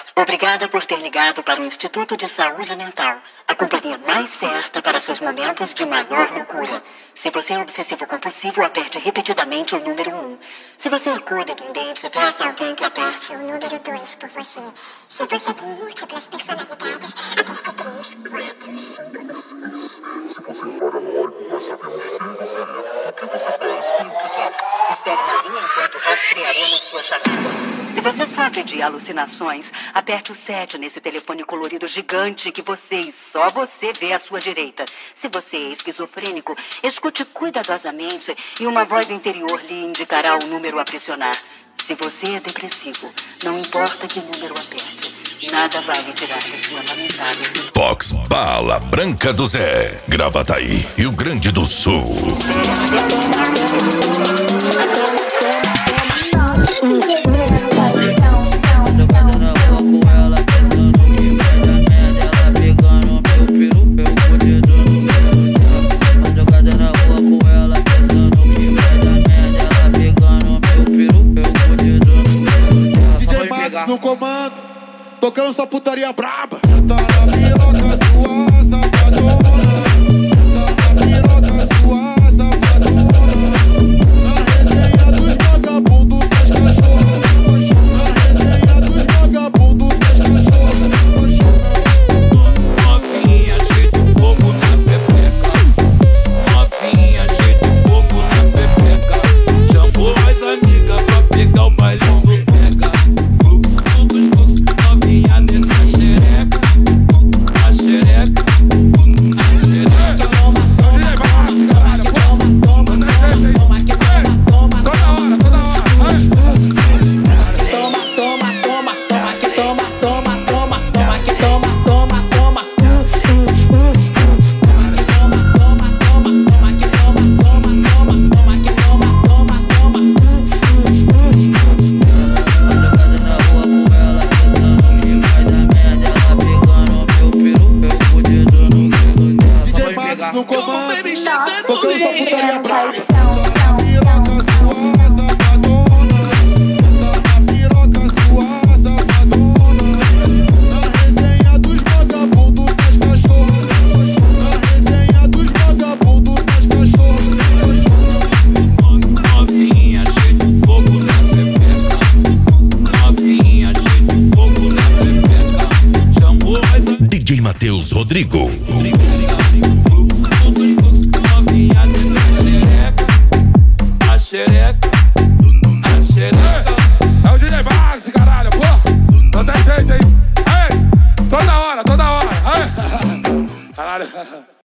Obrigada por ter ligado para o Instituto de Saúde Mental, a companhia mais certa para seus momentos de maior loucura. Se você é obsessivo compulsivo, aperte repetidamente o número 1. Se você é codependente, peça a alguém que aperte o número 2 por você. Se você tem múltiplas personalidades, aperte 3, 4, 5 e 6. Se você é paranoico, nós sabemos quem você é, o que você faz e o que quer. Espere na linha enquanto rastrearemos sua chamada. Se você sofre de alucinações, aperte o 7 nesse telefone colorido gigante que você e só você vê à sua direita. Se você é esquizofrênico, escute cuidadosamente e uma voz interior lhe indicará o número a pressionar. Se você é depressivo, não importa que número aperte, nada vai lhe tirar de sua lamentável. Vox Bala Branca do Zé, Gravataí, Rio Grande do Sul. No comando, tocando essa putaria braba. Senta na piroca sua safadona. Senta na piroca sua safadona. Na resenha dos vagabundos das cachorras. Na resenha dos vagabundos das cachorras. Novinha, cheio de fogo na pepeca. Novinha, cheio de fogo na pepeca. Chamou as amigas pra pegar o baile do pega. Novinha nessa xereca, a xereca, a xereca. Toma, toma, toma, que toma, toma, toma, que toma, toma, toma. Toma, toma, toma, toma, que toma, toma, toma, toma, que toma, toma, toma. Que toma, toma, toma, toma, que toma, toma, toma, toma, que toma, toma, toma. Jogada na rua com ela, pensando que vai dar merda. Ela pegando meu peru, eu fudido no grego dela. DJ Max no comando, tocando essa putaria braba. Novinha, cheio de fogo na pepeca. Novinha, cheio de fogo na pepeca. Chamou as DJ Matheus Rodrigo. novinha nessa xereca. A xereca, a xereca. É o DJ Max, caralho, pô. Não tem jeito aí. Ei, toda hora. Ei. Caralho.